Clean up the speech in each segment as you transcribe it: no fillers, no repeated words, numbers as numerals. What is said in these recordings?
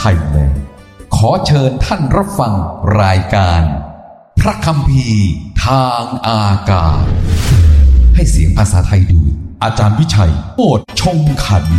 ยแลนด์ขอเชิญท่านรับฟังรายการพระคัมภีร์ทางอากาศให้เสียงภาษาไทยโดยอาจารย์วิชัยโอษฐ์ชงขัน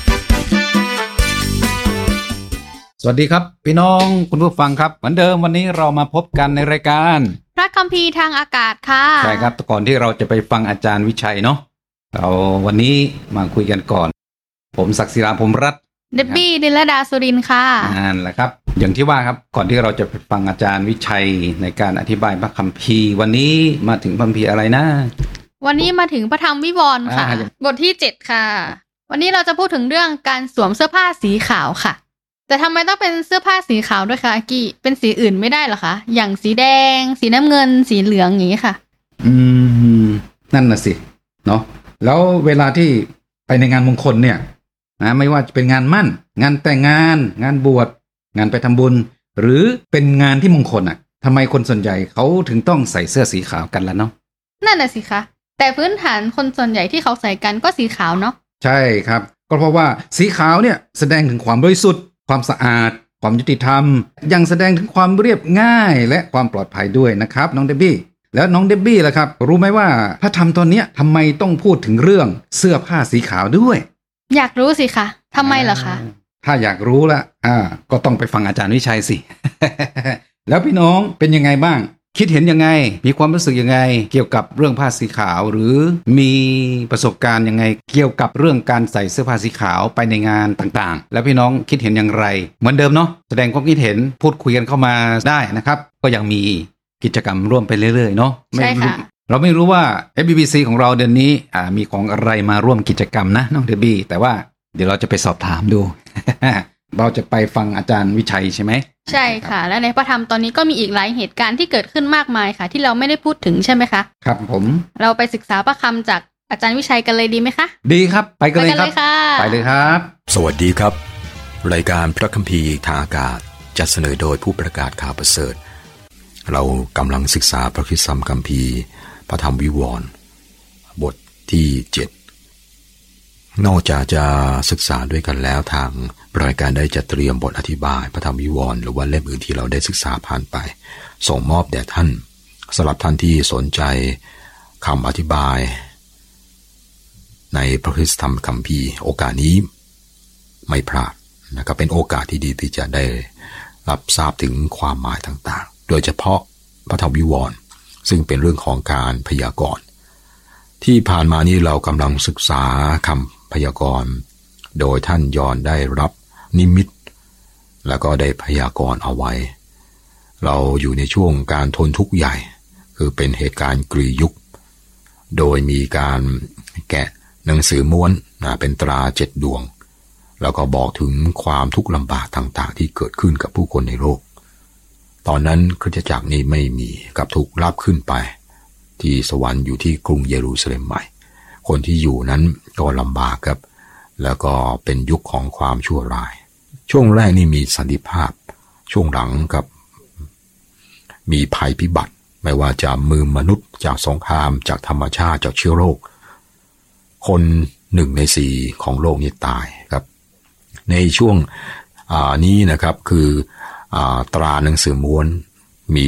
สวัสดีครับพี่น้องคุณผู้ฟังครับเหมือนเดิมวันนี้เรามาพบกันในรายการพระคัมภีร์ทางอากาศค่ะใช่ครับก่อนที่เราจะไปฟังอาจารย์วิชัยเนาะเราวันนี้มาคุยกันก่อนผมศักดิ์ศิราพรหมรัตน์เดบบี้ดิลดาสุรินทร์ค่ะนั่นแหละครับอย่างที่ว่าครับก่อนที่เราจะไปฟังอาจารย์วิชัยในการอธิบายพระคัมภีร์วันนี้มาถึงพระคัมภีร์อะไรนะวันนี้มาถึงพระธรรมวิวรณ์ค่ะบทที่7ค่ะวันนี้เราจะพูดถึงเรื่องการสวมเสื้อผ้าสีขาวค่ะแต่ทำไมต้องเป็นเสื้อผ้าสีขาวด้วยคะอากี้เป็นสีอื่นไม่ได้หรอคะอย่างสีแดงสีน้ำเงินสีเหลืองอย่างนี้ค่ะนั่นน่ะสิเนาะแล้วเวลาที่ไปในงานมงคลเนี่ยนะไม่ว่าจะเป็นงานมั่นงานแต่งงานบวชงานไปทำบุญหรือเป็นงานที่มงคลอ่ะทำไมคนส่วนใหญ่เขาถึงต้องใส่เสื้อสีขาวกันล่ะเนาะนั่นน่ะสิคะแต่พื้นฐานคนส่วนใหญ่ที่เขาใส่กันก็สีขาวเนาะใช่ครับก็เพราะว่าสีขาวเนี่ยแสดงถึงความบริสุทธิ์ความสะอาดความยุติธรรมยังแสดงถึงความเรียบง่ายและความปลอดภัยด้วยนะครับน้องเดบบี้แล้วน้องเดบบี้ล่ะครับรู้ไหมว่าพระธรรมตอนนี้ทำไมต้องพูดถึงเรื่องเสื้อผ้าสีขาวด้วยอยากรู้สิคะทำไมเหรอคะถ้าอยากรู้ละก็ต้องไปฟังอาจารย์วิชัยสิ แล้วพี่น้องเป็นยังไงบ้างคิดเห็นยังไงมีความรู้สึกยังไงเกี่ยวกับเรื่องผ้าสีขาวหรือมีประสบการณ์ยังไงเกี่ยวกับเรื่องการใส่เสื้อผ้าสีขาวไปในงานต่างๆแล้วพี่น้องคิดเห็นอย่างไรเหมือนเดิมเนาะแสดงความคิดเห็นพูดคุยกันเข้ามาได้นะครับก็ยังมีกิจกรรมร่วมไปเรื่อยๆเนาะใช่ค่ะเราไม่รู้ว่า FBBC ของเราเดือนนี้มีของอะไรมาร่วมกิจกรรมนะน้องเดบี้แต่ว่าเดี๋ยวเราจะไปสอบถามดู เราจะไปฟังอาจารย์วิชัยใช่ไหมใช่ค่ะและในพระธรรมตอนนี้ก็มีอีกหลายเหตุการณ์ที่เกิดขึ้นมากมายค่ะที่เราไม่ได้พูดถึงใช่ไหมคะครับผมเราไปศึกษาพระคัมภีร์จากอาจารย์วิชัยกันเลยดีไหมคะดีครับไปกันเลยครับไปเลยครับสวัสดีครับรายการพระคัมภีร์ทางอากาศจัดเสนอโดยผู้ประกาศข่าวประเสริฐเรากำลังศึกษาพระคัมภีร์พระธรรมวิวรณ์บทที่7นอกจากจะศึกษาด้วยกันแล้วทางรายการได้จัดเตรียมบทอธิบายพระธรรมวิวรณ์หรือว่าเล่มอื่นที่เราได้ศึกษาผ่านไปส่งมอบแด่ท่านสำหรับท่านที่สนใจคำอธิบายในพระคัมภีร์โอกาสนี้ไม่พลาดนะครับเป็นโอกาสที่ดีที่จะได้รับทราบถึงความหมายต่างๆโดยเฉพาะพระธรรมวิวรณ์ซึ่งเป็นเรื่องของการพยากรณ์ที่ผ่านมานี้เรากำลังศึกษาคำพยากรณ์โดยท่านยอห์นได้รับนิมิตแล้วก็ได้พยากรณ์เอาไว้เราอยู่ในช่วงการทนทุกข์ใหญ่คือเป็นเหตุการณ์กรียุคโดยมีการแกะหนังสือม้วนเป็นตรา7 ดวงแล้วก็บอกถึงความทุกข์ลำบากต่างๆที่เกิดขึ้นกับผู้คนในโลกตอนนั้นคริสตจักรนี้ไม่มีกับถูกรับขึ้นไปที่สวรรค์อยู่ที่กรุงเยรูซาเล็มใหม่คนที่อยู่นั้นก็ลำบากครับแล้วก็เป็นยุคของความชั่วร้ายช่วงแรกนี่มีสันติภาพช่วงหลังกับมีภัยพิบัติไม่ว่าจะมือมนุษย์จากสงครามจากธรรมชาติจากเชื้อโรคคน1 ใน 4ของโลกนี้ตายครับในช่วงนี้นะครับคือตราหนังสือม้วนมี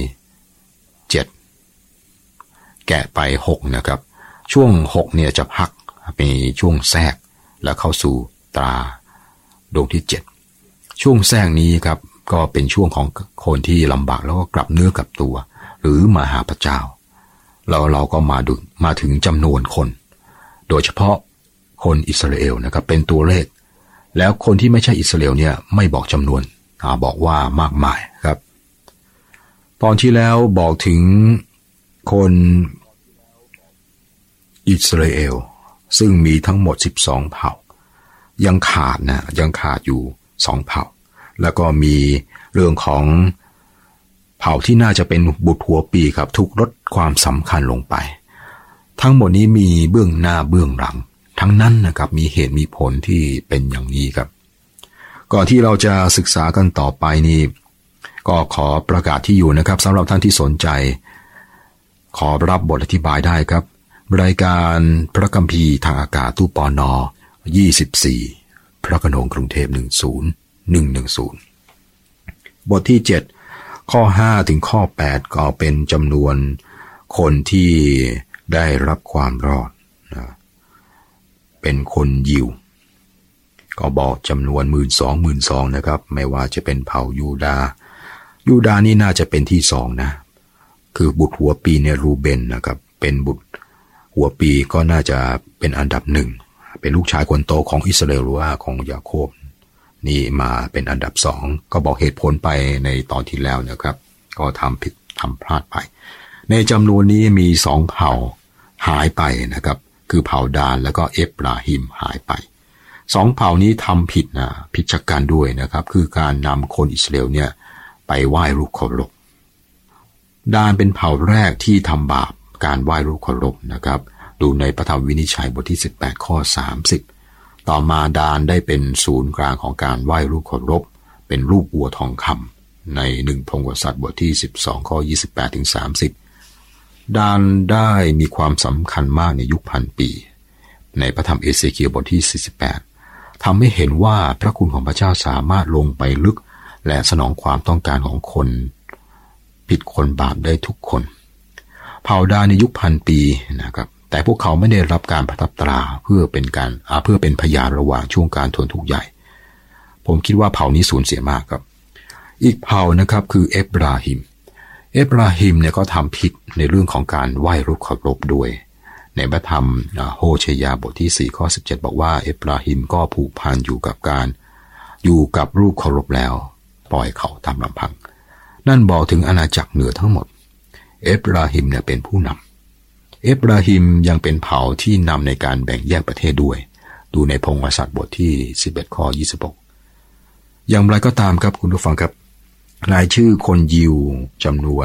7แกะไป6นะครับช่วง6เนี่ยจะพักมีช่วงแทรกแล้วเข้าสู่ตราดวงที่7ช่วงแทรกนี้ครับก็เป็นช่วงของคนที่ลำบากแล้วก็กลับเนื้อกลับตัวหรือมาหาพระเจ้าเราก็มาถึงจำนวนคนโดยเฉพาะคนอิสราเอลนะครับเป็นตัวเลขแล้วคนที่ไม่ใช่อิสราเอลเนี่ยไม่บอกจำนวนบอกว่ามากมายครับตอนที่แล้วบอกถึงคนอิสราเอลซึ่งมีทั้งหมด12 เผ่ายังขาดอยู่2 เผ่าแล้วก็มีเรื่องของเผ่าที่น่าจะเป็นบุตรหัวปีครับถูกลดความสำคัญลงไปทั้งหมดนี้มีเบื้องหน้าเบื้องหลังทั้งนั้นนะครับมีเหตุมีผลที่เป็นอย่างนี้ครับก่อนที่เราจะศึกษากันต่อไปนี่ก็ขอประกาศที่อยู่นะครับสำหรับท่านที่สนใจขอรับบทอธิบายได้ครับรายการพระคัมภีร์ทางอากาศตู้ปน24พระโขนงกรุงเทพ 110บทที่7ข้อ5ถึงข้อ8ก็เป็นจำนวนคนที่ได้รับความรอดนะเป็นคนยิวก็บอกจำนวน 12,000 นะครับไม่ว่าจะเป็นเผ่ายูดาห์นี่น่าจะเป็นที่2นะคือบุตรหัวปีในรูเบนนะครับเป็นบุตรหัวปีก็น่าจะเป็นอันดับ1เป็นลูกชายคนโตของอิสราเอลหรือว่าของยาโคบนี่มาเป็นอันดับ2ก็บอกเหตุผลไปในตอนที่แล้วนะครับก็ทำผิดทำพลาดไปในจำนวนนี้มี2เผ่าหายไปนะครับคือเผ่าดานแล้วก็เอฟราฮิมหายไป2เผ่านี้ทำผิดนะผิดจากการด้วยนะครับคือการนำคนอิสราเอลเนี่ยไปไหว้รูปเคารพดานเป็นเผ่าแรกที่ทำบาปการไหว้รูปเคารพนะครับดูในพระธรรมวินิจฉัยบทที่18ข้อ30ต่อมาดานได้เป็นศูนย์กลางของการไหว้รูปเคารพเป็นรูปวัวทองคำใน1พงศ์กษัตริย์บทที่12ข้อ28ถึง30ดานได้มีความสำคัญมากในยุคพันปีในพระธรรมเอเสเคียลบทที่48ทำให้เห็นว่าพระคุณของพระเจ้าสามารถลงไปลึกและสนองความต้องการของคนผิดคนบาปได้ทุกคนเผ่าดานในยุคพันปีนะครับแต่พวกเขาไม่ได้รับการประทับตราเพื่อเป็นพยานระหว่างช่วงการทนทุกข์ใหญ่ผมคิดว่าเผ่านี้สูญเสียมากครับอีกเผ่านะครับคือเอฟราฮิมเนี่ยก็ทำผิดในเรื่องของการไหว้รูปเคารพด้วยในพระธรรมโฮเชยาบทที่4ข้อ17บอกว่าเอฟราฮิมก็ผูกพันอยู่กับรูปเคารพแล้วปล่อยเขาตามลำพังนั่นบอกถึงอาณาจักรเหนือทั้งหมดเอฟราฮิมเนี่ยเป็นผู้นำเอฟราฮิมยังเป็นเผ่าที่นำในการแบ่งแยกประเทศด้วยดูในพงศ์กษัตริย์บทที่11ข้อ26อย่างไรก็ตามครับคุณผู้ฟังครับรายชื่อคนยิวจำนวน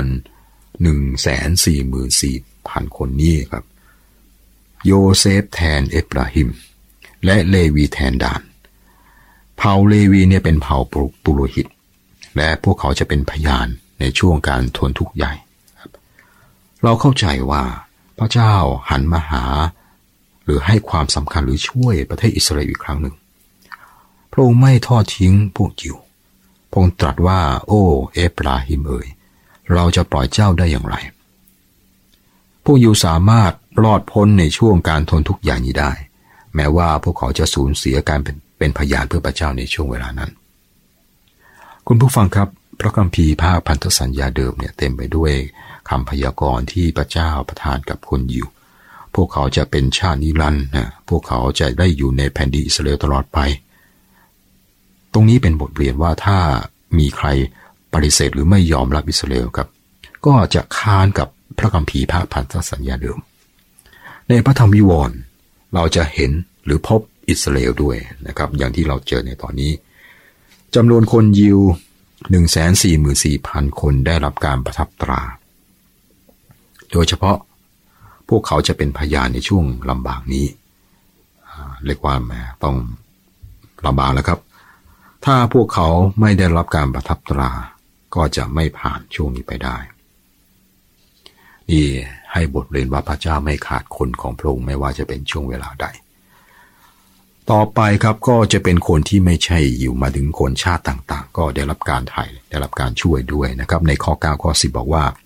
144,000 คนนี้ครับโยเซฟแทนเอฟราฮิมและเลวีแทนดานเผ่าเลวีเนี่ยเป็นเผ่าปุโรหิตและพวกเขาจะเป็นพยานในช่วงการทนทุกข์ใหญ่เราเข้าใจว่าพระเจ้าหันมาหาหรือให้ความสำคัญหรือช่วยประเทศอิสราเอลอีกครั้งหนึ่งพระองค์ไม่ทอดทิ้งพวกยิวพระองค์ตรัสว่าโอ้เอฟราฮิมเอ๋ยเราจะปล่อยเจ้าได้อย่างไรพวกยิวสามารถรอดพ้นในช่วงการทนทุกข์ใหญ่นี้ได้แม้ว่าพวกเขาจะสูญเสียการเป็นพยานเพื่อพระเจ้าในช่วงเวลานั้นคุณผู้ฟังครับพระคัมภีร์ภาคพันธสัญญาเดิมเนี่ยเต็มไปด้วยคำพยากรณ์ที่พระเจ้าประทานกับคนยิวพวกเขาจะเป็นชาตินิรันดร์นะพวกเขาจะได้อยู่ในแผ่นดินอิสราเอลตลอดไปตรงนี้เป็นบทเรียนว่าถ้ามีใครปฏิเสธหรือไม่ยอมรับอิสราเอลครับก็จะค้านกับพระคัมภีร์ภาคพันธสัญญาเดิมในพระธรรมวิวรณ์เราจะเห็นหรือพบอิสราเอลด้วยนะครับอย่างที่เราเจอในตอนนี้จำนวนคนยิว 144,000 คนได้รับการประทับตราโดยเฉพาะพวกเขาจะเป็นพยานในช่วงลำบากนี้เรียกว่าต้องลำบากแล้วครับถ้าพวกเขาไม่ได้รับการประทับตราก็จะไม่ผ่านช่วงนี้ไปได้นี่ให้บทเรียนว่าพระเจ้าไม่ขาดคนของพระองค์ไม่ว่าจะเป็นช่วงเวลาใดต่อไปครับก็จะเป็นคนที่ไม่ใช่ยิวมาถึงคนชาติต่างๆก็ได้รับการไถ่ได้รับการช่วยด้วยนะครับในข้อ9ข้อ10บอกว่า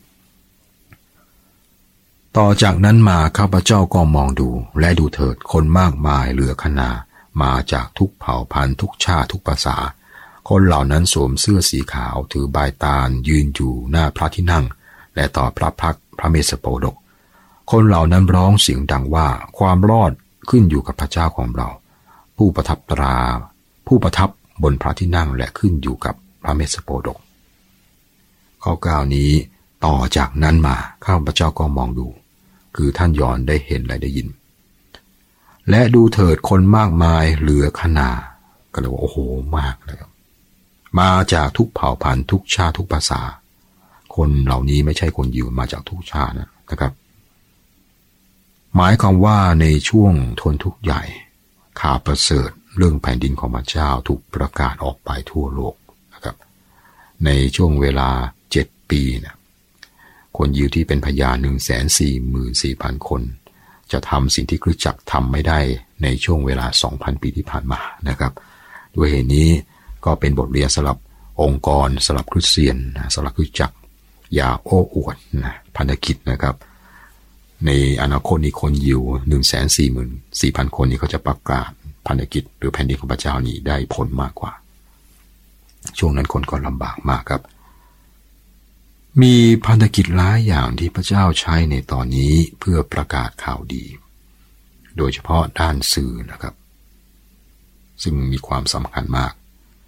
ต่อจากนั้นมาข้าพเจ้าก็มองดูและดูเถิดคนมากมายเหลือขนามาจากทุกเผ่าพันธุ์ทุกชาติทุกภาษาคนเหล่านั้นสวมเสื้อสีขาวถือบายตาลยืนอยู่หน้าพระที่นั่งและต่อพระพักตร์พระเมสสโปดกคนเหล่านั้นร้องเสียงดังว่าความรอดขึ้นอยู่กับพระเจ้าของเราผู้ประทับ บนพระที่นั่งและขึ้นอยู่กับพระเมสสโปดกข้อ9นี้ต่อจากนั้นมาข้าพเจ้าก็มองดูคือท่านยอห์นได้เห็นและได้ยินและดูเถิดคนมากมายเหลือขนาก็เลยว่าโอ้โหมากเลยครับมาจากทุกเผ่าพันธุ์ทุกชาติทุกภาษาคนเหล่านี้ไม่ใช่คนยิวมาจากทุกชาตินะครับหมายความว่าในช่วงทนทุกข์ใหญ่ข่าวประเสริฐเรื่องแผ่นดินของพระเจ้าถูกประกาศออกไปทั่วโลกนะครับในช่วงเวลา7 ปีนะคนยิวที่เป็นพยาน 144,000 คนจะทำสิ่งที่คริสตจักรทำไม่ได้ในช่วงเวลา 2,000 ปีที่ผ่านมานะครับด้วยเหตุนี้ก็เป็นบทเรียนสำหรับองค์กรสำหรับคริสเตียนสำหรับคริสตจักรอย่าโอ้อวดนะพันธกิจนะครับในอนาคตนี้คนยิว 144,000 คนนี้เขาจะประกาศพันธกิจหรือแผ่นดินของพระเจ้านี้ได้ผลมากกว่าช่วงนั้นคนก็ลำบากมากครับมีพันธกิจหลายอย่างที่พระเจ้าใช้ในตอนนี้เพื่อประกาศข่าวดีโดยเฉพาะด้านสื่อนะครับซึ่งมีความสำคัญมาก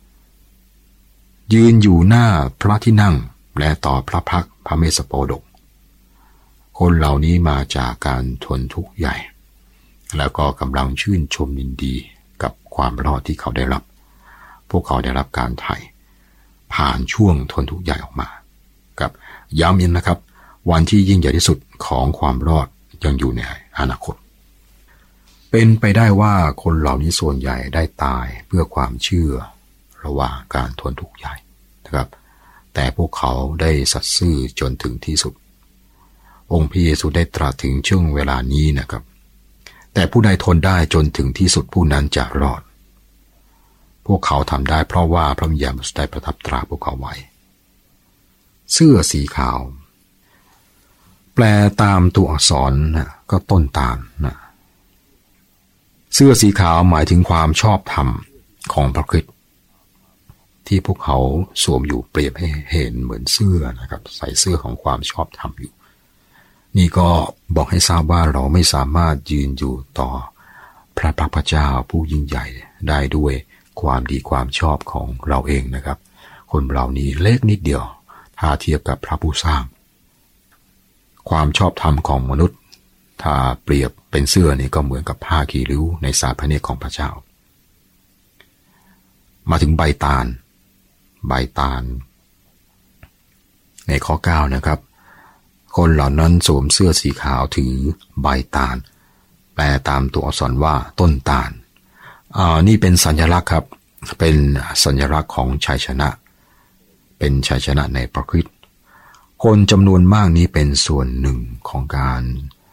ยืนอยู่หน้าพระที่นั่งและต่อพระพักตร์พระเมสสโปดกคนเหล่านี้มาจากการทนทุกข์ใหญ่แล้วก็กำลังชื่นชมยินดีกับความรอดที่เขาได้รับพวกเขาได้รับการไถ่ผ่านช่วงทนทุกข์ใหญ่ออกมากับย้ำอีกนะครับวันที่ยิ่งใหญ่ที่สุดของความรอดยังอยู่ในอนาคตเป็นไปได้ว่าคนเหล่านี้ส่วนใหญ่ได้ตายเพื่อความเชื่อระหว่างการทนทุกข์ใหญ่นะครับแต่พวกเขาได้สัตย์ซื่อจนถึงที่สุดองค์พระเยซูได้ตรัสถึงช่วงเวลานี้นะครับแต่ผู้ใดทนได้จนถึงที่สุดผู้นั้นจะรอดพวกเขาทำได้เพราะว่าพระวิญญาณบริสุทธิ์ได้ประทับตราพวกเขาไว้เสื้อสีขาวแปลตามตัวอักษรนะก็ต้นตาลนะเสื้อสีขาวหมายถึงความชอบธรรมของพระคริสต์ที่พวกเขาสวมอยู่เปรียบให้เห็นเหมือนเสื้อนะครับใส่เสื้อของความชอบธรรมอยู่นี่ก็บอกให้ทราบว่าเราไม่สามารถยืนอยู่ต่อพระพักตร์เจ้าผู้ยิ่งใหญ่ได้ด้วยความดีความชอบของเราเองนะครับคนเหล่านี้เล็กนิดเดียวถ้าเทียบกับพระผู้สร้างความชอบธรรมของมนุษย์ถ้าเปรียบเป็นเสื้อนี่ก็เหมือนกับผ้าขี้ริ้วในสาพระเนตรของพระเจ้ามาถึงใบตาลในข้อ9นะครับคนเหล่านั้นสวมเสื้อสีขาวถือใบตาลแปลตามตัวอักษรว่าต้นตาลนี่เป็นสัญลักษณ์ครับเป็นสัญลักษณ์ของชัยชนะเป็นชัยชนะในพระคริสต์คนจำนวนมากนี้เป็นส่วนหนึ่งของการ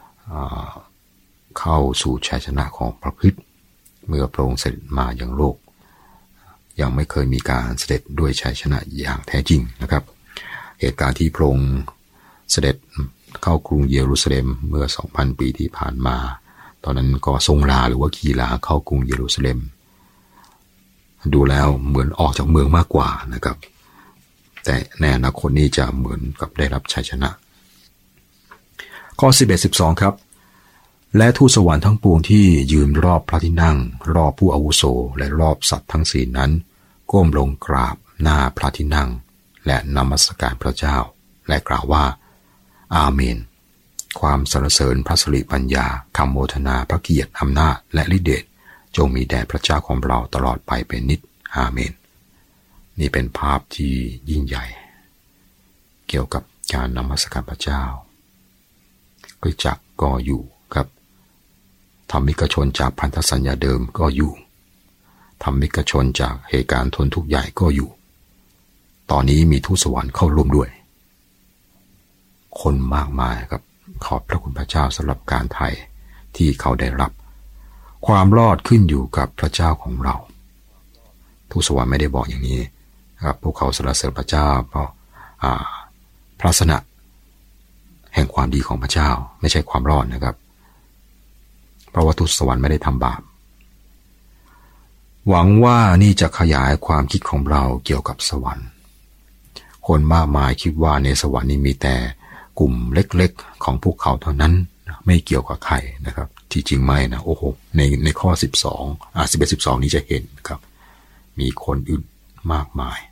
เข้าสู่ชัยชนะของพระคริสต์เมื่อพระองค์เสด็จมายังโลกยังไม่เคยมีการเสด็จด้วยชัยชนะอย่างแท้จริงนะครับเหตุการณ์ที่พระองค์เสด็จเข้ากรุงเยรูซาเล็มเมื่อ 2,000 ปีที่ผ่านมาตอนนั้นก็ทรงลาหรือว่าขี่ลาเข้ากรุงเยรูซาเล็มดูแล้วเหมือนออกจากเมืองมากกว่านะครับแต่ในอนาคตนี้จะเหมือนกับได้รับชัยชนะข้อ 11-12 ครับและทูตสวรรค์ทั้งปวงที่ยืนรอบพระที่นั่งรอบผู้อาวุโสและรอบสัตว์ทั้งสี่นั้นก้มลงกราบหน้าพระที่นั่งและนมัสการพระเจ้าและกล่าวว่าอาเมนความสรรเสริญพระสิริปัญญาคำโมทนาพระเกียรติอำนาจและฤทธิเดชจงมีแด่พระเจ้าของเราตลอดไปเป็นนิจอาเมนนี่เป็นภาพที่ยิ่งใหญ่เกี่ยวกับการนมัสการพระเจ้าคริสตจักรก็อยู่ครับธรรมิกชนจากพันธสัญญาเดิมก็อยู่ธรรมิกชนจากเหตุการณ์ทนทุกข์ใหญ่ก็อยู่ตอนนี้มีทูตสวรรค์เข้าร่วมด้วยคนมากมายครับขอบพระคุณพระเจ้าสำหรับการไถ่ที่เขาได้รับความรอดขึ้นอยู่กับพระเจ้าของเราทูตสวรรค์ไม่ได้บอกอย่างนี้ครับพวกเขาสรรเสริญพระเจ้าเพราะพระลักษณะแห่งความดีของพระเจ้าไม่ใช่ความรอดนะครับเพราะว่าทูตสวรรค์ไม่ได้ทำบาปหวังว่านี่จะขยายความคิดของเราเกี่ยวกับสวรรค์คนมากมายคิดว่าในสวรรค์นี้มีแต่กลุ่มเล็กๆของพวกเขาเท่านั้นไม่เกี่ยวกับใครนะครับที่จริงไม่นะโอ้โหในข้อ11-12นี้จะเห็นครับมีคนอื่นมากมาย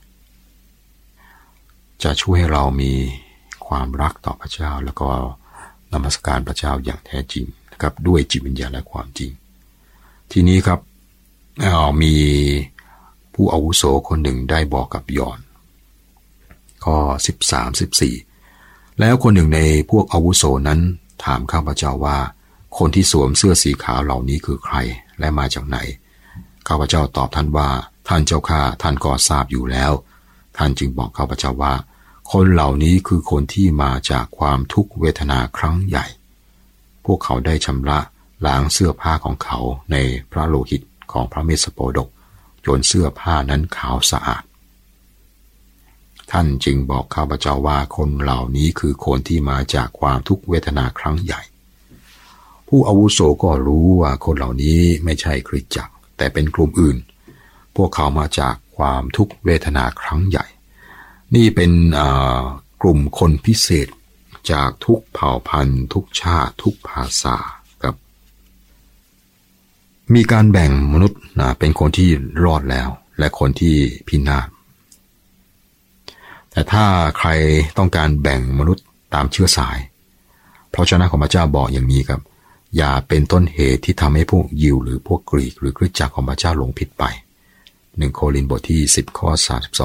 จะช่วยให้เรามีความรักต่อพระเจ้าแล้วก็นมัสการพระเจ้าอย่างแท้จริงนะครับด้วยจิตวิญญาณและความจริงทีนี้ครับมีผู้อาวุโสคนหนึ่งได้บอกกับยอห์นข้อ 13-14 แล้วคนหนึ่งในพวกอาวุโสนั้นถามข้าพเจ้าว่าคนที่สวมเสื้อสีขาวเหล่านี้คือใครและมาจากไหนข้าพเจ้าตอบท่านว่าท่านเจ้าข้าท่านก็ทราบอยู่แล้วท่านจึงบอกข้าพเจ้าว่าคนเหล่านี้คือคนที่มาจากความทุกขเวทนาครั้งใหญ่พวกเขาได้ชำระล้างเสื้อผ้าของเขาในพระโลหิตของพระเมสสโปดกจนเสื้อผ้านั้นขาวสะอาดท่านจึงบอกข้าพเจ้าว่าคนเหล่านี้คือคนที่มาจากความทุกขเวทนาครั้งใหญ่ผู้อาวุโสก็รู้ว่าคนเหล่านี้ไม่ใช่คริสตจักรแต่เป็นกลุ่มอื่นพวกเขามาจากความทุกขเวทนาครั้งใหญ่นี่เป็นกลุ่มคนพิเศษจากทุกเผ่าพันธุ์ทุกชาติทุกภาษาครับมีการแบ่งมนุษย์เป็นคนที่รอดแล้วและคนที่พินาศแต่ถ้าใครต้องการแบ่งมนุษย์ตามเชื้อสายพระวจนะของพระเจ้าบอกอย่างนี้ครับอย่าเป็นต้นเหตุที่ทำให้พวกยิวหรือพวกกรีกหรือคริสตจักรของพระเจ้าหลงผิดไป1โครินธ์บทที่10ข้อ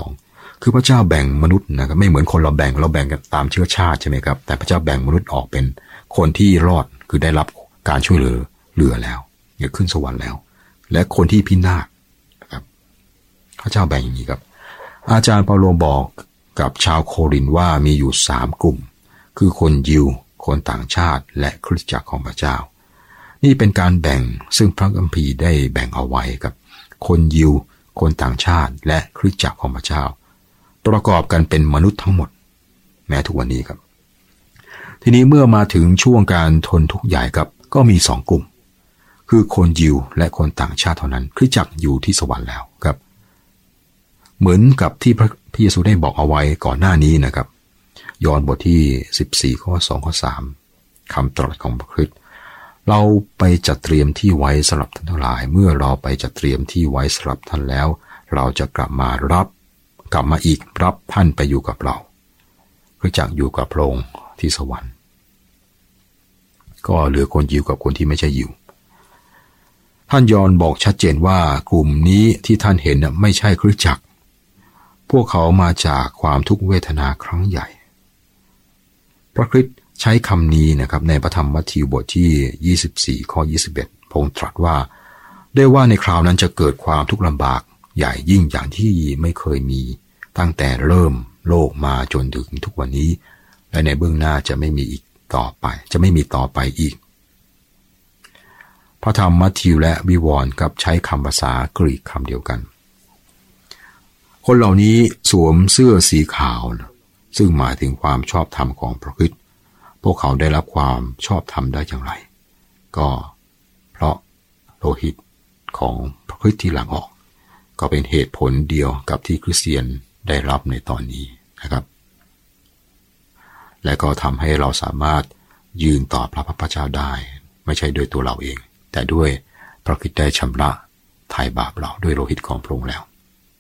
32คือพระเจ้าแบ่งมนุษย์นะครับไม่เหมือนคนเราแบ่งกันตามเชื้อชาติใช่ไหมครับแต่พระเจ้าแบ่งมนุษย์ออกเป็นคนที่รอดคือได้รับการช่วยเหลือแล้วขึ้นสวรรค์แล้วและคนที่พินาศนะครับพระเจ้าแบ่งอย่างนี้ครับอาจารย์เปาโลบอกกับชาวโครินธ์ว่ามีอยู่3กลุ่มคือคนยิวคนต่างชาติและคริสตจักรของพระเจ้านี่เป็นการแบ่งซึ่งพระคัมภีร์ได้แบ่งเอาไว้กับคนยิวคนต่างชาติและคริสตจักรของพระเจ้าประกอบกันเป็นมนุษย์ทั้งหมดแม้ทุกวันนี้ครับทีนี้เมื่อมาถึงช่วงการทนทุกข์ใหญ่ครับก็มี2กลุ่มคือคนยิวและคนต่างชาติเท่านั้นคริสตจักรอยู่ที่สวรรค์แล้วครับเหมือนกับที่พระเยซูได้บอกเอาไว้ก่อนหน้านี้นะครับยอห์นบทที่14ข้อ2ข้อ3คำตรัสของพระคริสต์เราไปจัดเตรียมที่ไว้สำหรับท่านทั้งหลายเมื่อเราไปจัดเตรียมที่ไว้สำหรับท่านแล้วเราจะกลับมาอีกรับท่านไปอยู่กับเราคริสตจักรอยู่กับพระองค์ที่สวรรค์ก็เหลือคนยิวกับคนที่ไม่ใช่ยิวท่านยอห์นบอกชัดเจนว่ากลุ่มนี้ที่ท่านเห็นไม่ใช่คริสตจักรพวกเขามาจากความทุกขเวทนาครั้งใหญ่พระคริสต์ใช้คำนี้นะครับในพระธรรมมัทธิวบทที่24ข้อ21พระองค์ตรัสว่าได้ว่าในคราวนั้นจะเกิดความทุกข์ลำบากใหญ่ยิ่งอย่างที่ไม่เคยมีตั้งแต่เริ่มโลกมาจนถึงทุกวันนี้และในเบื้องหน้าจะไม่มีต่อไปอีกพระธรรมมัทธิวและวิวรณ์กับใช้คำภาษากรีกคำเดียวกันคนเหล่านี้สวมเสื้อสีขาวซึ่งหมายถึงความชอบธรรมของพระคริสต์พวกเขาได้รับความชอบธรรมได้อย่างไรก็เพราะโลหิตของพระคริสต์ที่หลั่งออกก็เป็นเหตุผลเดียวกับที่คริสเตียนได้รับในตอนนี้นะครับและก็ทำให้เราสามารถยืนต่อพระพักพระเจ้าได้ไม่ใช่ด้วยตัวเราเองแต่ด้วยพระคริสต์ได้ชำระไถ่บาปเราด้วยโลหิตของพระองค์แล้ว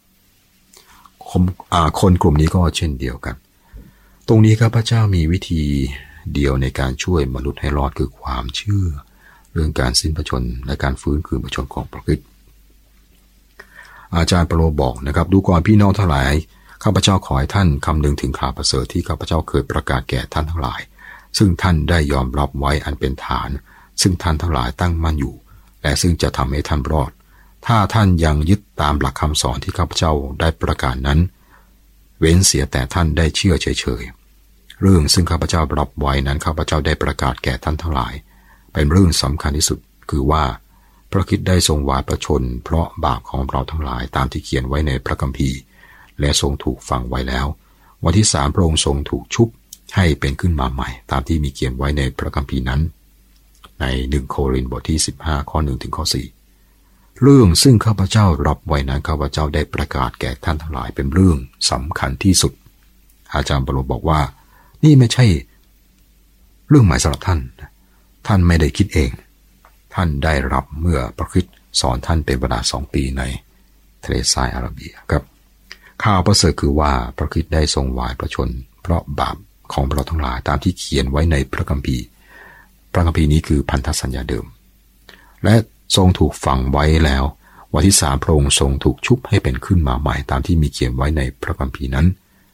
คนกลุ่มนี้ก็เช่นเดียวกันตรงนี้ครับพระเจ้ามีวิธีเดียวในการช่วยมนุษย์ให้รอดคือความเชื่อเรื่องการสิ้นพระชนม์และการฟื้นคืนพระชนม์ของพระคริสต์อาจารย์เปาโลบอกนะครับดูก่อนพี่น้องทั้งหลายข้าพเจ้าขอให้ท่านคำนึงถึงข่าวประเสริฐที่ข้าพเจ้าเคยประกาศแก่ท่านทั้งหลายซึ่งท่านได้ยอมรับไว้อันเป็นฐานซึ่งท่านทั้งหลายตั้งมั่นอยู่และซึ่งจะทำให้ท่านรอดถ้าท่านยังยึดตามหลักคำสอนที่ข้าพเจ้าได้ประกาศนั้นเว้นเสียแต่ท่านได้เชื่อเฉยๆเรื่องซึ่งข้าพเจ้ารับไว้นั้นข้าพเจ้าได้ประกาศแก่ท่านทั้งหลายเป็นเรื่องสำคัญที่สุดคือว่าพระคริสต์ได้ทรงวายพระชนเพราะบาปของเราทั้งหลายตามที่เขียนไว้ในพระคัมภีร์และทรงถูกฝังไว้แล้ววันที่3พระองค์ทรงถูกชุบให้เป็นขึ้นมาใหม่ตามที่มีเขียนไว้ในพระคัมภีร์นั้นใน1โครินธ์บทที่15ข้อ1ถึงข้อ4เรื่องซึ่งข้าพเจ้ารับไว้นั้นข้าพเจ้าได้ประกาศแก่ท่านทั้งหลายเป็นเรื่องสำคัญที่สุดอาจารย์เปาโลบอกว่านี่ไม่ใช่เรื่องใหม่สำหรับท่านไม่ได้คิดเองท่านได้รับเมื่อพระคริสต์สอนท่านเป็นเวลา2 ปีในทะเลทรายอาระเบียครับข่าวประเสริฐคือว่าพระคริสต์ได้ทรงวายพระชนเพราะบาปของเราทั้งหลายตามที่เขียนไว้ในพระคัมภีร์นี้คือพันธสัญญาเดิมและทรงถูกฝังไว้แล้ววันที่3พระองค์ทรงถูกชุบให้เป็นขึ้นมาใหม่ตามที่มีเขียนไว้ในพระคัมภีร์นั้น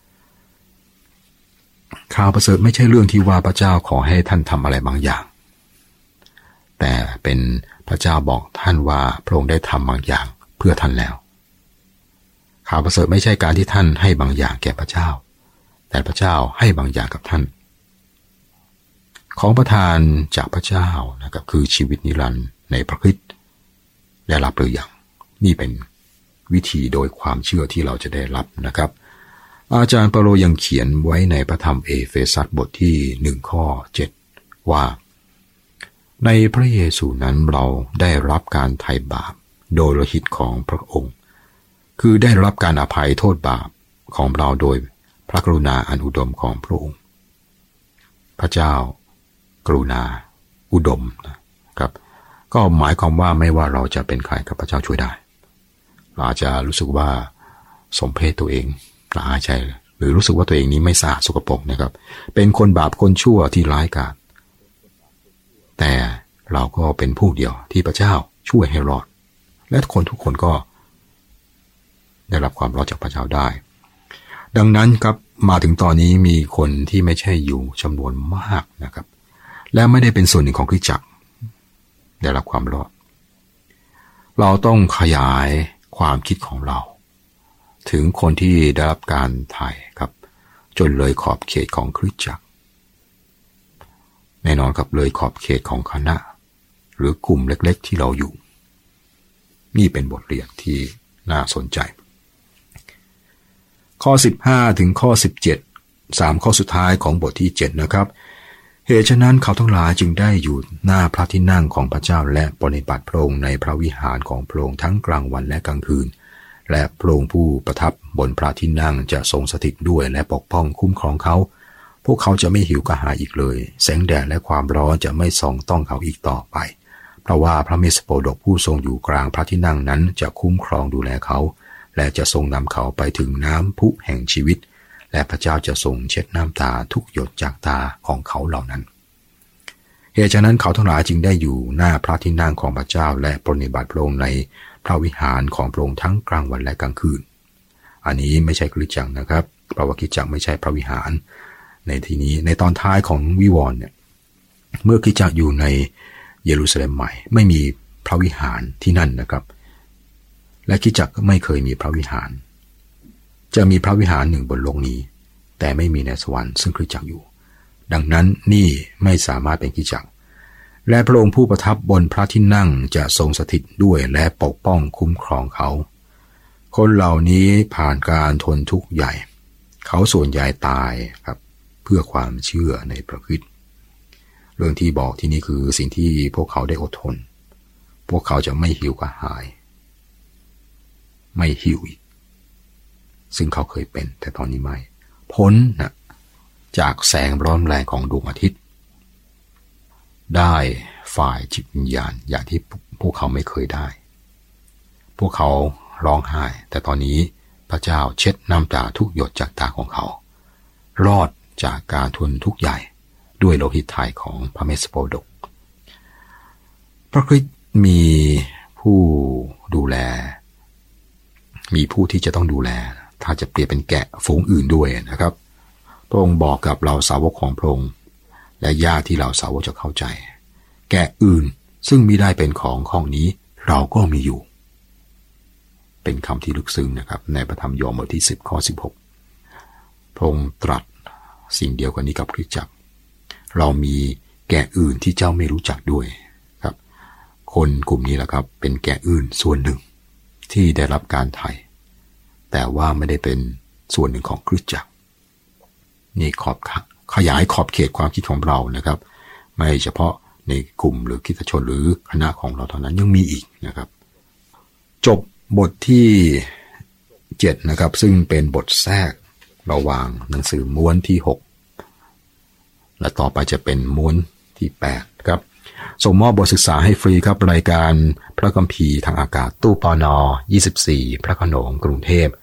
ข่าวประเสริฐไม่ใช่เรื่องที่ว่าพระเจ้าขอให้ท่านทำอะไรบางอย่างแต่เป็นพระเจ้าบอกท่านว่าพระองค์ได้ทำบางอย่างเพื่อท่านแล้วข่าวประเสริฐไม่ใช่การที่ท่านให้บางอย่างแก่พระเจ้าแต่พระเจ้าให้บางอย่างกับท่านของประทานจากพระเจ้านะครับคือชีวิตนิรันดร์ในพระคริสต์ได้รับหรือยังนี่เป็นวิธีโดยความเชื่อที่เราจะได้รับนะครับอาจารย์เปาโลยังเขียนไว้ในพระธรรมเอเฟซัสบทที่1ข้อ7ว่าในพระเยซูนั้นเราได้รับการไถ่บาปโดยโลหิตของพระองค์คือได้รับการอภัยโทษบาปของเราโดยพระกรุณาอันอุดมของพระองค์พระเจ้ากรุณาอุดมนะครับก็หมายความว่าไม่ว่าเราจะเป็นใครกับพระเจ้าช่วยได้เราอาจจะรู้สึกว่าสมเพศตัวเองละอายใจหรือรู้สึกว่าตัวเองนี้ไม่สะอาดสกปรกนะครับเป็นคนบาปคนชั่วที่ร้ายกาจแต่เราก็เป็นผู้เดียวที่พระเจ้าช่วยให้รอดและคนทุกคนก็ได้รับความรอดจากพระเจ้าได้ดังนั้นครับมาถึงตอนนี้มีคนที่ไม่ใช่อยู่จำนวนมากนะครับและไม่ได้เป็นส่วนหนึ่งของคริสตจักรได้รับความรอดเราต้องขยายความคิดของเราถึงคนที่ได้รับการไถ่ครับจนเลยขอบเขตของคริสตจักรแน่นอนครับเลยขอบเขตของคณะหรือกลุ่มเล็กๆที่เราอยู่นี่เป็นบทเรียนที่น่าสนใจข้อ15ถึงข้อ17 3ข้อสุดท้ายของบทที่7นะครับเหตุฉะนั้นเขาทั้งหลายจึงได้อยู่หน้าพระที่นั่งของพระเจ้าและปฏิบัติพระองค์ในพระวิหารของพระองค์ทั้งกลางวันและกลางคืนและพระองค์ผู้ประทับบนพระที่นั่งจะทรงสถิตด้วยและปกป้องคุ้มครองเขาพวกเขาจะไม่หิวกระหายอีกเลยแสงแดดและความร้อนจะไม่ส่องต้องเขาอีกต่อไปเพราะว่าพระเมสสโปดกผู้ทรงอยู่กลางพระที่นั่งนั้นจะคุ้มครองดูแลเขาและจะทรงนำเขาไปถึงน้ำพุแห่งชีวิตและพระเจ้าจะทรงเช็ดน้ำตาทุกหยดจากตาของเขาเหล่านั้นเหตุฉะนั้นเขาทั้งหลายจึงได้อยู่หน้าพระที่นั่งของพระเจ้าและปฏิบัติพระองค์ในพระวิหารของพระองค์ทั้งกลางวันและกลางคืนอันนี้ไม่ใช่คริสตจักรนะครับเพราะว่าคริสตจักรไม่ใช่พระวิหารในที่นี้ในตอนท้ายของวิวรณ์เนี่ยเมื่อคริสตจักรอยู่ในเยรูซาเล็มใหม่ไม่มีพระวิหารที่นั่นนะครับและคริสตจักรก็ไม่เคยมีพระวิหารจะมีพระวิหารหนึ่งบนโลกนี้แต่ไม่มีในสวรรค์ซึ่งคริสตจักรอยู่ดังนั้นนี่ไม่สามารถเป็นคริสตจักรและพระองค์ผู้ประทับบนพระที่นั่งจะทรงสถิตด้วยและปกป้องคุ้มครองเขาคนเหล่านี้ผ่านการทนทุกข์ใหญ่เขาส่วนใหญ่ตายครับเพื่อความเชื่อในพระคริสต์เรื่องที่บอกที่นี่คือสิ่งที่พวกเขาได้อดทนพวกเขาจะไม่หิวกระหายไม่หิวอีกซึ่งเขาเคยเป็นแต่ตอนนี้ไม่พ้นนะจากแสงร้อนแรงของดวงอาทิตย์ได้ฝ่ายจิตวิญญาณอย่างที่พวกเขาไม่เคยได้พวกเขาร้องไห้แต่ตอนนี้พระเจ้าเช็ดน้ำตาทุกหยดจากตาของเขารอดจากการทนทุกข์ใหญ่ด้วยโลหิตไถ่ของพระเมสสโปดกพระคริสต์มีผู้ดูแลมีผู้ที่จะต้องดูแลถ้าจะเปรียบเป็นแกะฝูงอื่นด้วยนะครับพระองค์บอกกับเราสาวกของพระองค์และญาติที่เราสาวกจะเข้าใจแกะอื่นซึ่งมิได้เป็นของข้องนี้เราก็มีอยู่เป็นคำที่ลึกซึ้งนะครับในพระธรรมยอห์นบทที่10ข้อ16พระองค์ตรัสสิ่งเดียวกันนี้กับคริสตจักรเรามีแกะอื่นที่เจ้าไม่รู้จักด้วยครับคนกลุ่มนี้แหละครับเป็นแกะอื่นส่วนหนึ่งที่ได้รับการไถ่แต่ว่าไม่ได้เป็นส่วนหนึ่งของคริสตจักรนี่ขยายขอบเขตความคิดของเรานะครับไม่เฉพาะในกลุ่มหรือคริสตชนหรือคณะของเราเท่านั้นยังมีอีกนะครับจบบทที่7นะครับซึ่งเป็นบทแทรกระหว่างหนังสือม้วนที่6และต่อไปจะเป็นม้วนที่8ครับส่งมอบบทศึกษาให้ฟรีครับรายการพระคัมภีร์ทางอากาศตู้ปน24พระโขนงกรุงเทพ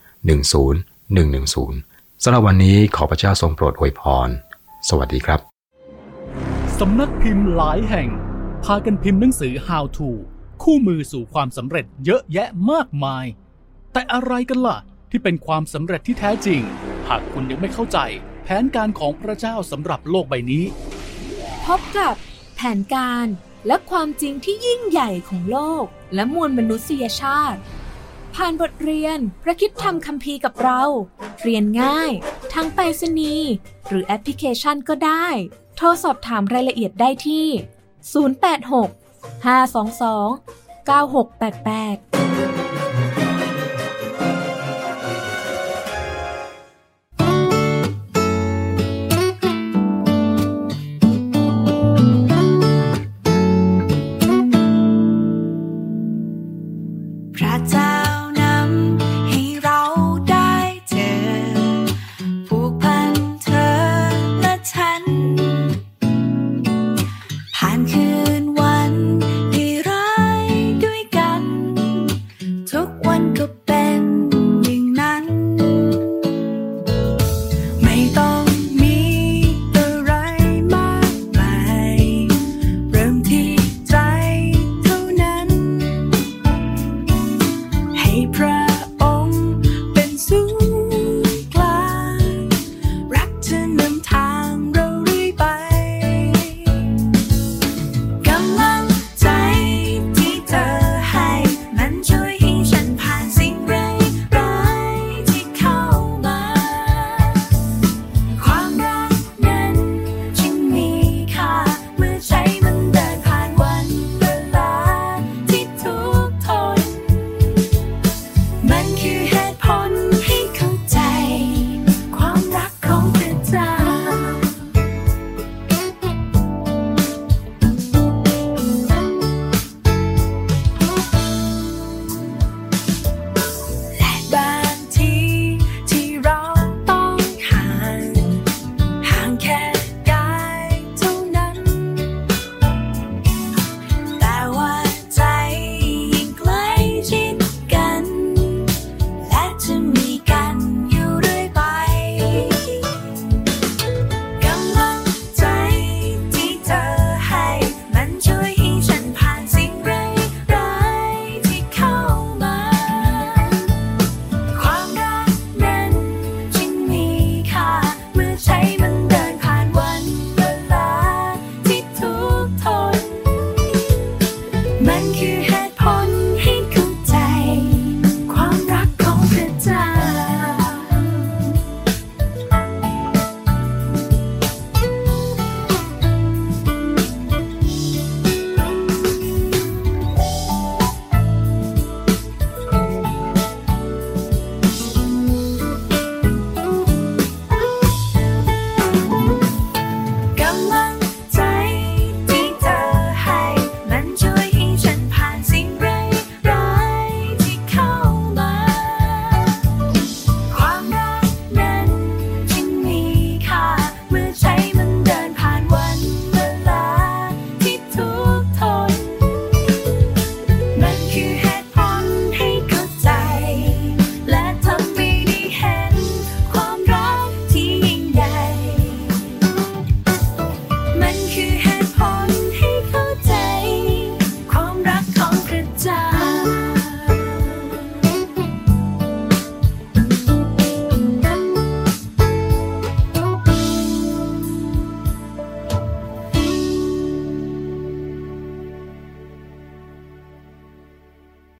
10110สำหรับวันนี้ขอพระเจ้าทรงโปรดอวยพรสวัสดีครับสำนักพิมพ์หลายแห่งพากันพิมพ์หนังสือ How to คู่มือสู่ความสำเร็จเยอะแยะมากมายแต่อะไรกันล่ะที่เป็นความสำเร็จที่แท้จริงหากคุณยังไม่เข้าใจแผนการของพระเจ้าสำหรับโลกใบนี้พบกับแผนการและความจริงที่ยิ่งใหญ่ของโลกและมวลมนุษยชาติผ่านบทเรียนพระคริสตธรรมคัมภีร์กับเราเรียนง่ายทางไปรษณีย์หรือแอปพลิเคชันก็ได้โทรสอบถามรายละเอียดได้ที่086 522 9688